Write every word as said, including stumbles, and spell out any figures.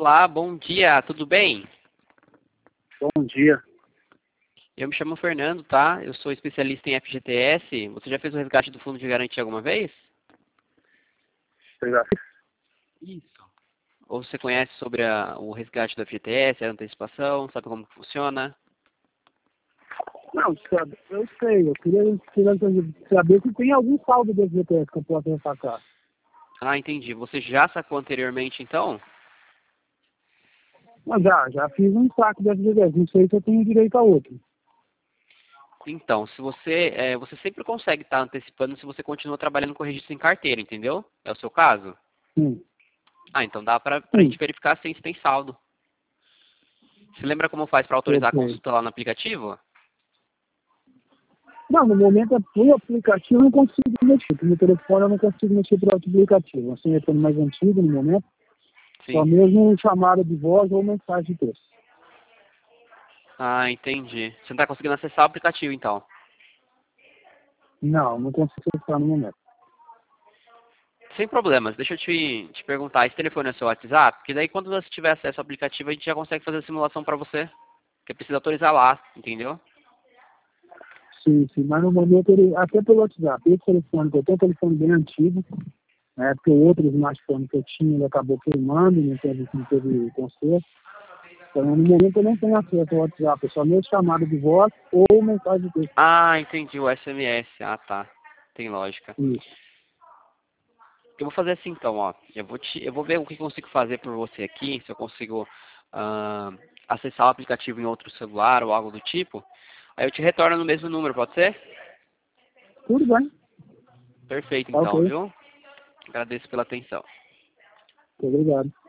Olá, bom dia, tudo bem? Bom dia. Eu me chamo Fernando, tá? Eu sou especialista em F G T S. Você já fez o resgate do fundo de garantia alguma vez? Você já fez? Isso. Ou você conhece sobre a- o resgate do F G T S, a antecipação, sabe como que funciona? Não, sabe, eu sei. Eu queria, queria saber se tem algum saldo do F G T S que eu possa ressacar. Ah, entendi. Você já sacou anteriormente, então? Mas já, já fiz um saco do F G T S. Não sei se eu tenho direito a outro. Então, se você, é, você sempre consegue estar antecipando se você continua trabalhando com registro em carteira, entendeu? É o seu caso? Sim. Ah, então dá pra, pra Sim. gente verificar se tem saldo. Você lembra como faz para autorizar a Ok. consulta lá no aplicativo? Não, no momento, o aplicativo eu não consigo mexer. No telefone eu não consigo mexer pelo aplicativo. Assim, eu estou mais antigo no momento. Só Sim. mesmo chamada de voz ou mensagem de texto. Ah, entendi. Você não está conseguindo acessar o aplicativo, então. Não, não consigo acessar no momento. Sem problemas. Deixa eu te, te perguntar. Esse telefone é seu WhatsApp? Porque daí quando você tiver acesso ao aplicativo, a gente já consegue fazer a simulação para você. Porque precisa autorizar lá, entendeu? Sim, sim. Mas no momento, ele, até pelo WhatsApp, esse telefone, que eu tenho um telefone bem antigo, né, porque o outro smartphone que eu tinha, ele acabou queimando, não teve, não teve conserto. Então, no momento, eu não tenho acesso ao WhatsApp, é só mesmo chamada de voz ou mensagem de texto. Ah, entendi. O S M S. Ah, tá. Tem lógica. Isso. Eu vou fazer assim, então, ó. Eu vou, te, eu vou ver o que eu consigo fazer por você aqui. Se eu consigo ah, acessar o aplicativo em outro celular ou algo do tipo. Aí eu te retorno no mesmo número, pode ser? Tudo bem. Perfeito, Tá então, ok. viu? Agradeço pela atenção. Obrigado.